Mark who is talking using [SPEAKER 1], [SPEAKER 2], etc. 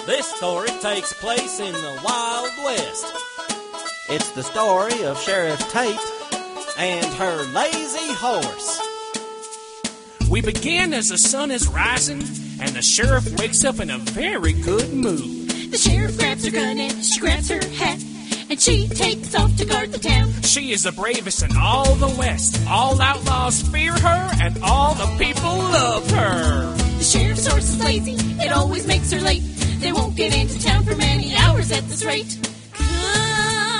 [SPEAKER 1] This story takes place in the Wild West.
[SPEAKER 2] It's the story of Sheriff Tate
[SPEAKER 1] and her lazy horse.
[SPEAKER 3] We begin as the sun is rising, and the sheriff wakes up in a very good mood.
[SPEAKER 4] The sheriff grabs her gun and she grabs her hat, and she takes off to guard the town.
[SPEAKER 3] She is the bravest in all the West. All outlaws fear her, and all the people love her.
[SPEAKER 4] The sheriff's horse is lazy, it always makes her late. They won't get into town for many hours at this rate. Come